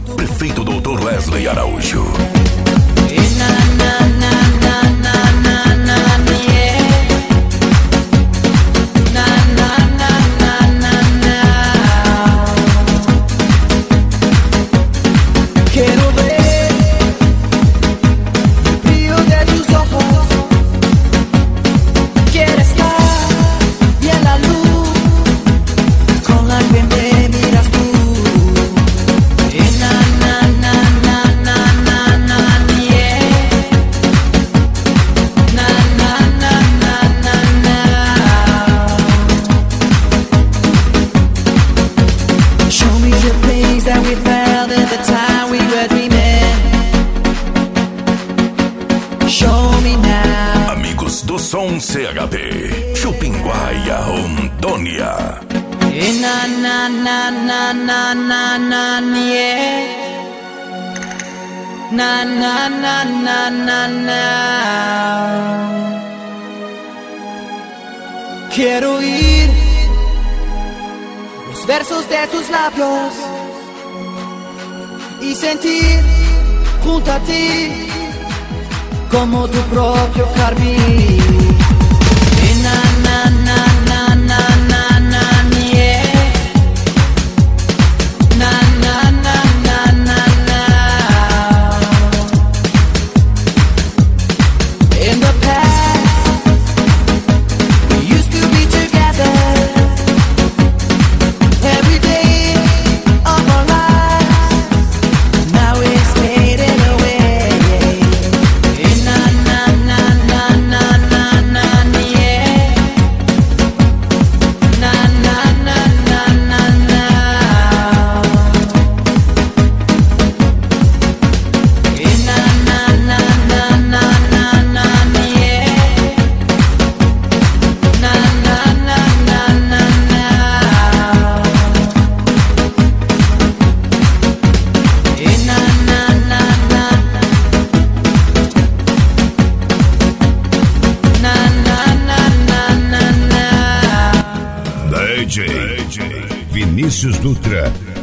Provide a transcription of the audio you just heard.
Prefeito Dr. Wesley Araújo. Quiero ver el brillo de tus ojos. Quiero estar bien la luz con la que me miras tú. Na na na na na na na yeah. Na na na na na na. Show me the things that we felt at the time we were dreaming. Show me now. Amigos do Som CHP, Chupinguaia, Rondônia. Na na na na na na na yeah. Na na na na na na. Quiero oír los versos de tus labios y sentir junto a ti como tu propio carmín. Na na na na na na na yeah. Na na na na na na. In the past we used to be together every day of our lives. Now it's fading away. Na na na na na na na yeah. Na na na na na na. Na na na na na na na yeah. Na na na na na na. Na na na na. Na na na na na na. DJ Vinícius Dutra.